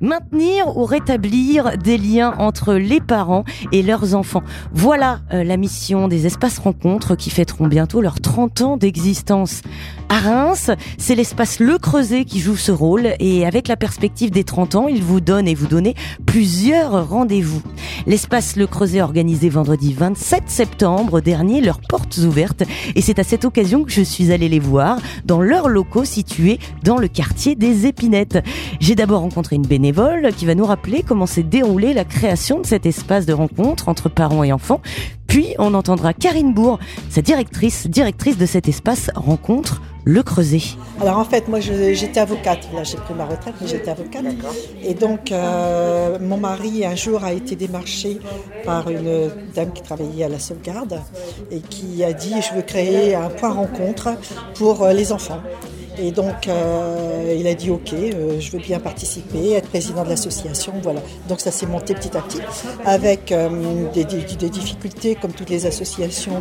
Maintenir ou rétablir des liens entre les parents et leurs enfants. Voilà la mission des espaces rencontres qui fêteront bientôt leurs 30 ans d'existence. À Reims, c'est l'espace Le Creuset qui joue ce rôle et avec la perspective des 30 ans, il vous donne et vous donnez plusieurs rendez-vous. L'espace Le Creuset a organisé vendredi 27 septembre dernier leurs portes ouvertes et c'est à cette occasion que je suis allée les voir dans leurs locaux situés dans le quartier des Épinettes. J'ai d'abord rencontré une bénévole qui va nous rappeler comment s'est déroulée la création de cet espace de rencontre entre parents et enfants. Puis on entendra Karine Bourg, sa directrice de cet espace rencontre Le Creuset. Alors en fait, moi j'étais avocate, là j'ai pris ma retraite, mais j'étais avocate. D'accord. Et donc mon mari un jour a été démarché par une dame qui travaillait à la sauvegarde et qui a dit je veux créer un point rencontre pour les enfants. Et donc, il a dit ok, je veux bien participer, être président de l'association, voilà. Donc ça s'est monté petit à petit, avec des difficultés comme toutes les associations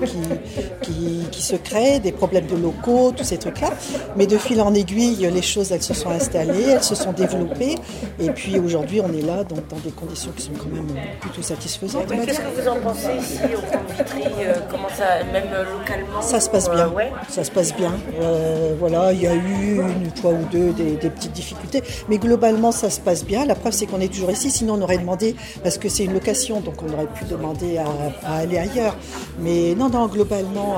qui se créent, des problèmes de locaux, tous ces trucs-là. Mais de fil en aiguille, les choses elles se sont installées, elles se sont développées, et puis aujourd'hui on est là donc dans des conditions qui sont quand même plutôt satisfaisantes. Qu'est-ce que vous en pensez ici au Grand Vitry, comment ça, même localement? Ça se passe bien, ça se passe bien. Voilà, il y a eu une fois ou deux des petites difficultés, mais globalement ça se passe bien. La preuve c'est qu'on est toujours ici, sinon on aurait demandé, parce que c'est une location, donc on aurait pu demander à aller ailleurs. Mais non, globalement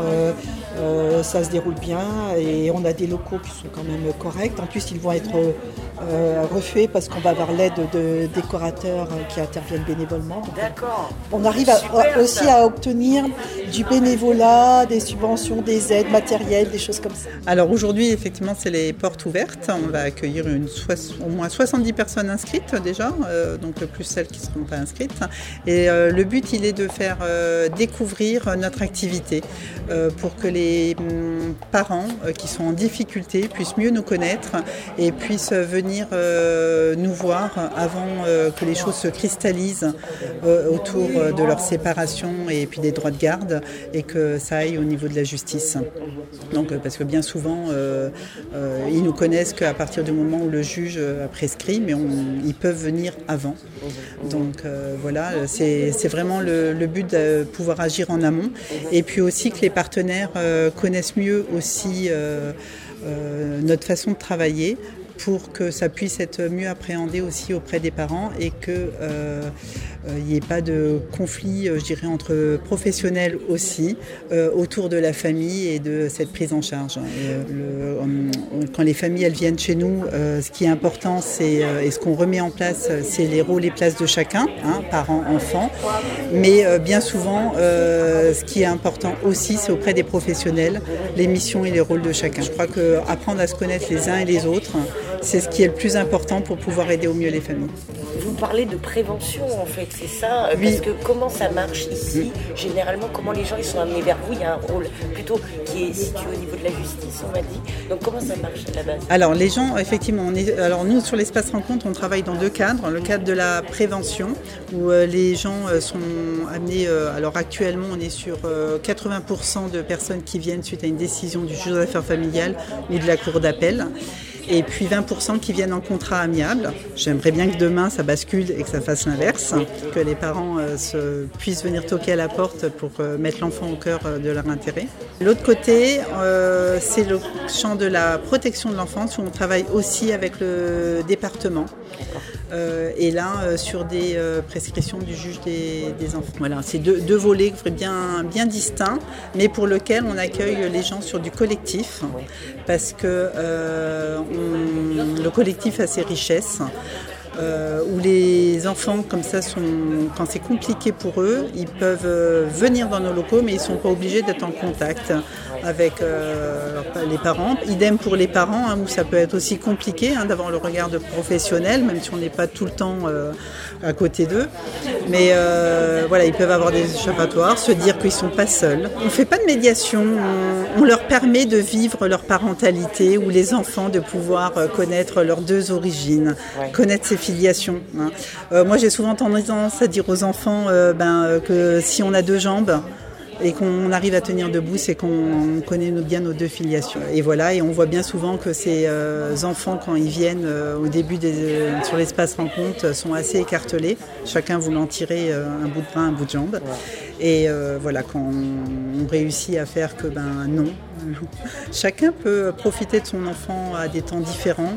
ça se déroule bien et on a des locaux qui sont quand même corrects. En plus ils vont être refaits parce qu'on va avoir l'aide de décorateurs qui interviennent bénévolement. Donc, d'accord. On arrive aussi à obtenir du bénévolat, des subventions, des aides matérielles, des choses comme ça. Alors aujourd'hui effectivement c'est les portes ouvertes. On va accueillir au moins 70 personnes inscrites déjà, donc plus celles qui ne seront pas inscrites. Et le but il est de faire découvrir notre activité pour que les parents qui sont en difficulté puissent mieux nous connaître et puissent venir nous voir avant que les choses se cristallisent autour de leur séparation et puis des droits de garde et que ça aille au niveau de la justice. Donc parce que bien souvent ils nous connaissent qu'à partir du moment où le juge a prescrit, mais ils peuvent venir avant. Donc voilà, c'est vraiment le but de pouvoir agir en amont et puis aussi que les partenaires connaissent mieux aussi notre façon de travailler pour que ça puisse être mieux appréhendé aussi auprès des parents et que il n'y ait pas de conflit, je dirais, entre professionnels aussi autour de la famille et de cette prise en charge. Quand les familles elles viennent chez nous, ce qui est important, et ce qu'on remet en place, c'est les rôles et places de chacun, parents, enfants. Mais bien souvent, ce qui est important aussi, c'est auprès des professionnels, les missions et les rôles de chacun. Je crois qu'apprendre à se connaître les uns et les autres, c'est ce qui est le plus important pour pouvoir aider au mieux les familles. Vous parlez de prévention en fait, c'est ça? Oui. Parce que comment ça marche ici? Généralement, comment les gens ils sont amenés vers vous? Il y a un rôle plutôt qui est situé au niveau de la justice, on m'a dit. Donc comment ça marche à la base? Alors les gens, effectivement, nous sur l'espace rencontre, on travaille dans deux cadres. Le cadre de la prévention, où les gens sont amenés, alors actuellement on est sur 80% de personnes qui viennent suite à une décision du juge aux affaires familiales ou de la cour d'appel. Et puis 20% qui viennent en contrat amiable. J'aimerais bien que demain ça bascule et que ça fasse l'inverse, que les parents puissent venir toquer à la porte pour mettre l'enfant au cœur de leur intérêt. L'autre côté, c'est le champ de la protection de l'enfance où on travaille aussi avec le département. Et là, sur des prescriptions du juge des enfants. Voilà, c'est deux volets bien distincts, mais pour lesquels on accueille les gens sur du collectif, parce que le collectif a ses richesses. Où les enfants comme ça quand c'est compliqué pour eux, ils peuvent venir dans nos locaux, mais ils ne sont pas obligés d'être en contact avec les parents. Idem pour les parents, où ça peut être aussi compliqué d'avoir le regard de professionnel, même si on n'est pas tout le temps à côté d'eux. Mais voilà, ils peuvent avoir des échappatoires, se dire qu'ils ne sont pas seuls. On ne fait pas de médiation, on leur permet de vivre leur parentalité, ou les enfants de pouvoir connaître leurs deux origines, connaître ses filiation. Moi, j'ai souvent tendance à dire aux enfants que si on a deux jambes, et qu'on arrive à tenir debout, c'est qu'on connaît bien nos deux filiations. Et voilà, et on voit bien souvent que ces enfants, quand ils viennent au début sur l'espace rencontre, sont assez écartelés, chacun voulant tirer un bout de bras, un bout de jambe. Et voilà, quand on réussit à faire que non, chacun peut profiter de son enfant à des temps différents,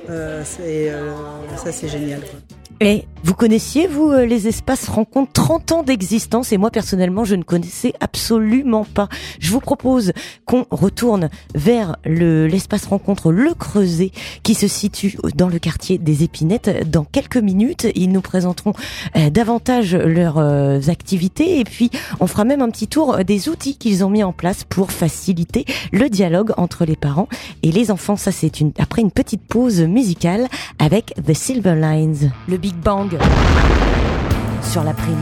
ça c'est génial. Et vous connaissiez, vous, les espaces rencontres 30 ans d'existence, et moi personnellement je ne connaissais absolument pas. Je vous propose qu'on retourne vers l'espace rencontre Le Creuset qui se situe dans le quartier des Épinettes. Dans quelques minutes, ils nous présenteront davantage leurs activités, et puis on fera même un petit tour des outils qu'ils ont mis en place pour faciliter le dialogue entre les parents et les enfants. Ça c'est après une petite pause musicale avec The Silver Lines. Le Big Bang sur la prime.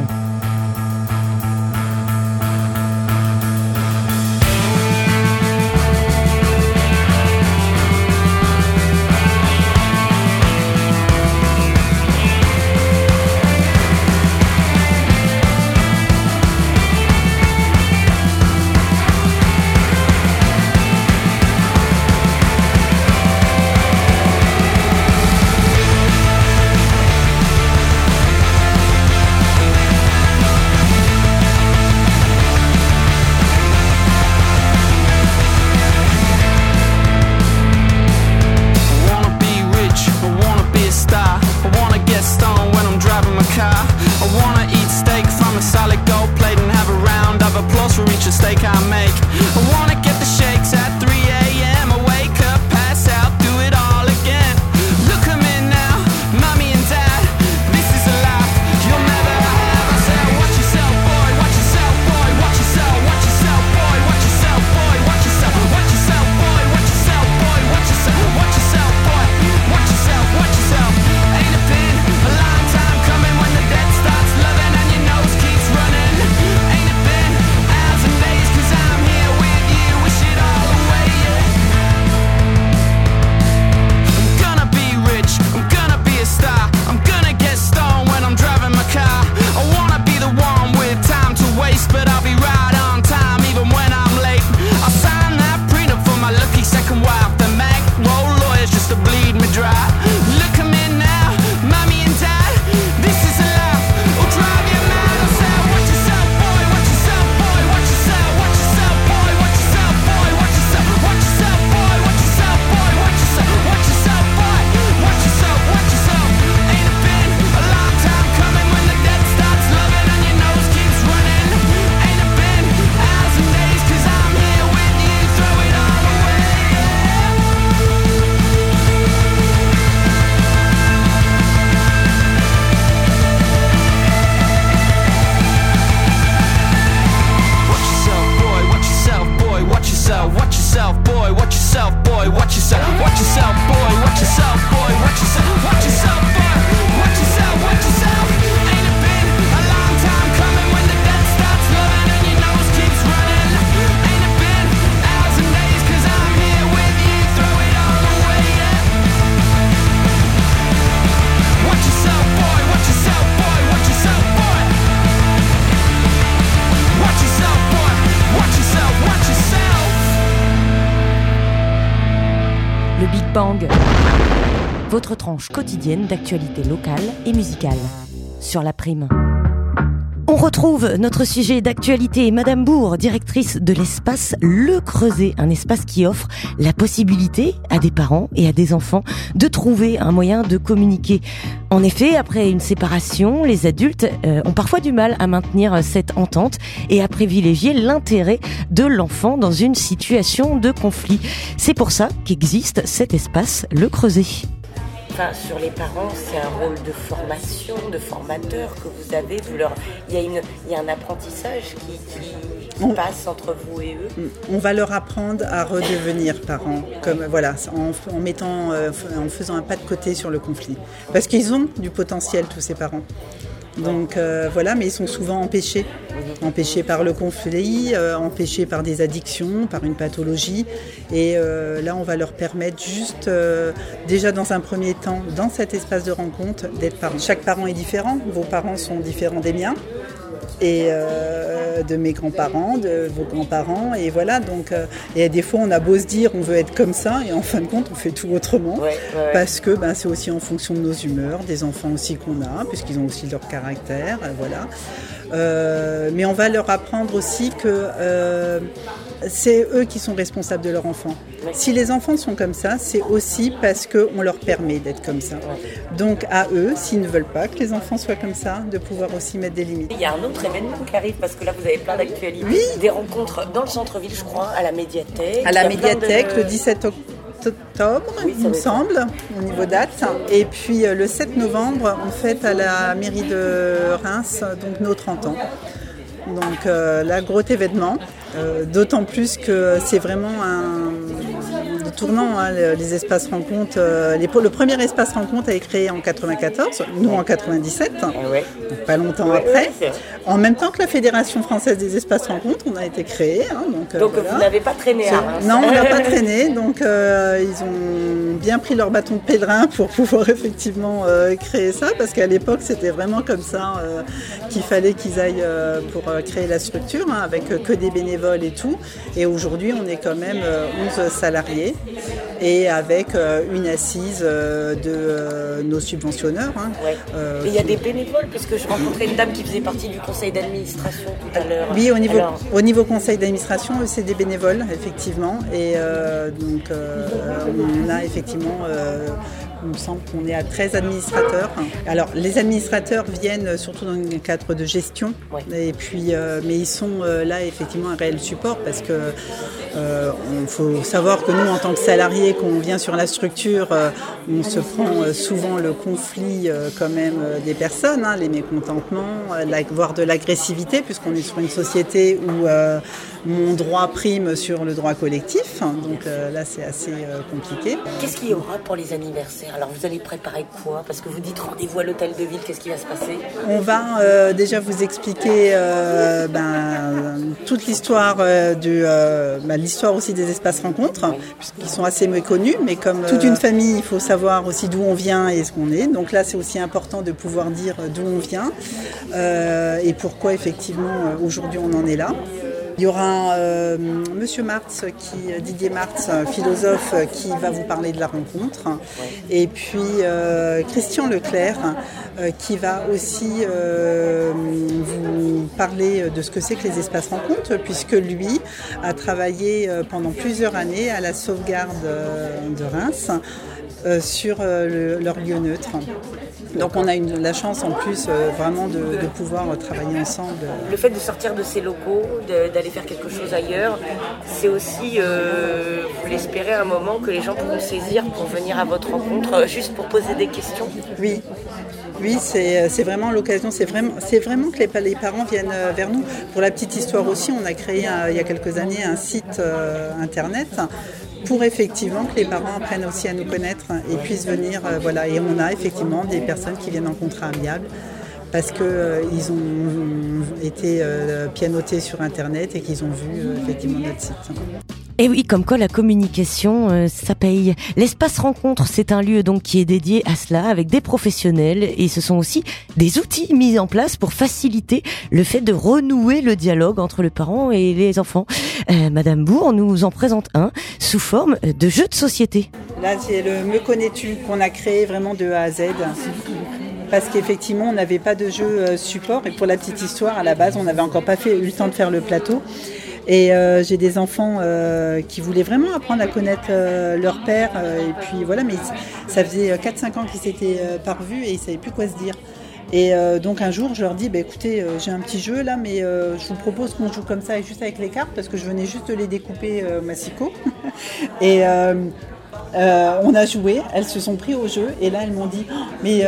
Votre tranche quotidienne d'actualité locale et musicale sur la prime. On retrouve notre sujet d'actualité, Madame Bourg, directrice de l'espace Le Creuset, un espace qui offre la possibilité à des parents et à des enfants de trouver un moyen de communiquer. En effet, après une séparation, les adultes ont parfois du mal à maintenir cette entente et à privilégier l'intérêt de l'enfant dans une situation de conflit. C'est pour ça qu'existe cet espace Le Creuset. Enfin, sur les parents, c'est un rôle de formation, de formateur que vous avez. Il y a un apprentissage qui passe entre vous et eux. On va leur apprendre à redevenir parents, en faisant un pas de côté sur le conflit. Parce qu'ils ont du potentiel, tous ces parents. Donc mais ils sont souvent empêchés par le conflit, empêchés par des addictions, par une pathologie. Et là, on va leur permettre juste, déjà dans un premier temps, dans cet espace de rencontre, d'être parents. Chaque parent est différent, vos parents sont différents des miens. et de mes grands-parents, de vos grands-parents, et voilà. Donc, et des fois, on a beau se dire, on veut être comme ça, et en fin de compte, on fait tout autrement, parce que c'est aussi en fonction de nos humeurs, des enfants aussi qu'on a, puisqu'ils ont aussi leur caractère, voilà. Mais on va leur apprendre aussi que c'est eux qui sont responsables de leurs enfants. Si les enfants sont comme ça, c'est aussi parce qu'on leur permet d'être comme ça. Donc à eux, s'ils ne veulent pas que les enfants soient comme ça, de pouvoir aussi mettre des limites. Il y a un autre événement qui arrive, parce que là vous avez plein d'actualités. Oui. Des rencontres dans le centre-ville, je crois, à la médiathèque. À la médiathèque, le 17 octobre, il me semble, au niveau date. Et puis le 7 novembre, on fête à la mairie de Reims, donc nos 30 ans. Donc là, gros événement, d'autant plus que c'est vraiment un tournant, les espaces rencontres. Le premier espace rencontre a été créé en 94, nous en 97, donc pas longtemps après. En même temps que la Fédération française des espaces rencontres, on a été créé. Donc voilà. Vous n'avez pas traîné à Reims. Non, on n'a pas traîné, donc ils ont bien pris leur bâton de pèlerin pour pouvoir effectivement créer ça, parce qu'à l'époque c'était vraiment comme ça qu'il fallait qu'ils aillent pour créer la structure, avec que des bénévoles et tout. Et aujourd'hui on est quand même 11 salariés et avec une assise de nos subventionneurs. Et il y a des bénévoles, parce que je rencontrais une dame qui faisait partie du conseil d'administration tout à l'heure. Oui, au niveau conseil d'administration, c'est des bénévoles, effectivement. Et donc on a effectivement... il me semble qu'on est à 13 administrateurs. Alors, les administrateurs viennent surtout dans le cadre de gestion, et puis, mais ils sont là effectivement un réel support, parce que faut savoir que nous, en tant que salariés, quand on vient sur la structure, on se prend souvent le conflit quand même des personnes, les mécontentements, voire de l'agressivité, puisqu'on est sur une société où mon droit prime sur le droit collectif. Donc là, c'est assez compliqué. Qu'est-ce qu'il y aura pour les anniversaires ? Alors, vous allez préparer quoi ? Parce que vous dites rendez-vous à l'hôtel de ville, qu'est-ce qui va se passer ? On va déjà vous expliquer toute l'histoire l'histoire aussi des espaces rencontres, puisqu'ils sont assez méconnus, mais comme toute une famille, il faut savoir aussi d'où on vient et ce qu'on est. Donc là, c'est aussi important de pouvoir dire d'où on vient et pourquoi effectivement aujourd'hui on en est là. Il y aura Monsieur Martz, Didier Martz, philosophe, qui va vous parler de la rencontre. Et puis Christian Leclerc, qui va aussi vous parler de ce que c'est que les espaces rencontres, puisque lui a travaillé pendant plusieurs années à la sauvegarde de Reims sur leur lieu neutre. Donc on a la chance en plus vraiment de pouvoir travailler ensemble. Le fait de sortir de ces locaux, d'aller faire quelque chose ailleurs, c'est aussi, vous l'espérez, un moment que les gens pourront saisir pour venir à votre rencontre, juste pour poser des questions. Oui, c'est vraiment l'occasion, c'est vraiment que les parents viennent vers nous. Pour la petite histoire aussi, on a créé il y a quelques années un site internet pour effectivement que les parents apprennent aussi à nous connaître et puissent venir. Et on a effectivement des personnes qui viennent en contrat amiable parce qu'ils ont été pianotés sur internet et qu'ils ont vu effectivement notre site. Et oui, comme quoi la communication, ça paye. L'espace rencontre, c'est un lieu donc qui est dédié à cela, avec des professionnels, et ce sont aussi des outils mis en place pour faciliter le fait de renouer le dialogue entre le parent et les enfants. Madame Bourg nous en présente un sous forme de jeu de société. Là, c'est le Me connais-tu qu'on a créé vraiment de A à Z. Parce qu'effectivement, on n'avait pas de jeu support, et pour la petite histoire, à la base, on n'avait encore pas eu le temps de faire le plateau. Et j'ai des enfants qui voulaient vraiment apprendre à connaître leur père. Et puis voilà, mais ça faisait 4-5 ans qu'ils s'étaient pas revus et ils ne savaient plus quoi se dire. Et donc un jour, je leur dis, écoutez, j'ai un petit jeu là, mais je vous propose qu'on joue comme ça, juste avec les cartes, parce que je venais juste de les découper massicot. Et on a joué, elles se sont pris au jeu, et là elles m'ont dit, mais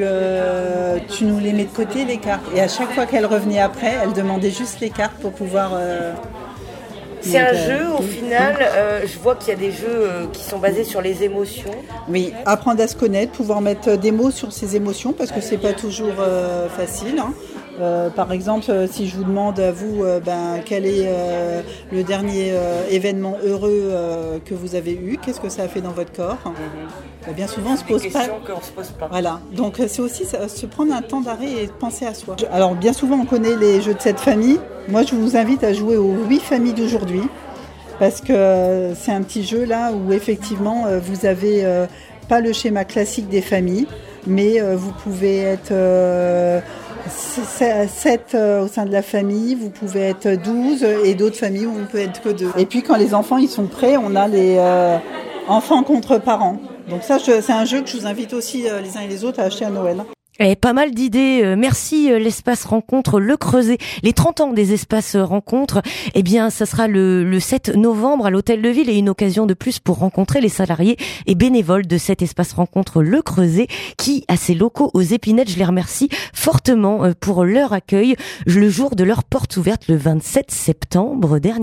tu nous les mets de côté les cartes. Et à chaque fois qu'elles revenaient après, elles demandaient juste les cartes pour pouvoir... C'est un jeu, au final, je vois qu'il y a des jeux qui sont basés sur les émotions. Oui, apprendre à se connaître, pouvoir mettre des mots sur ses émotions, parce que c'est pas toujours facile. Par exemple, si je vous demande à vous quel est le dernier événement heureux que vous avez eu, qu'est-ce que ça a fait dans votre corps? Bien souvent, on se pose pas. Qu'on se pose pas. Voilà. Donc, c'est aussi se prendre un temps d'arrêt et penser à soi. Alors, bien souvent, on connaît les jeux de cette famille. Moi, je vous invite à jouer aux 8 familles d'aujourd'hui. Parce que c'est un petit jeu là où effectivement vous avez pas le schéma classique des familles, mais vous pouvez être 7 au sein de la famille, vous pouvez être 12 et d'autres familles où on peut être que 2. Et puis quand les enfants ils sont prêts, on a les enfants contre parents. Donc ça c'est un jeu que je vous invite aussi les uns et les autres à acheter à Noël. Et pas mal d'idées. Merci l'espace rencontre Le Creuset. Les 30 ans des espaces rencontres, eh bien, ça sera le 7 novembre à l'Hôtel de Ville et une occasion de plus pour rencontrer les salariés et bénévoles de cet espace rencontre Le Creuset qui a ses locaux aux Épinettes. Je les remercie fortement pour leur accueil le jour de leur porte ouverte le 27 septembre dernier.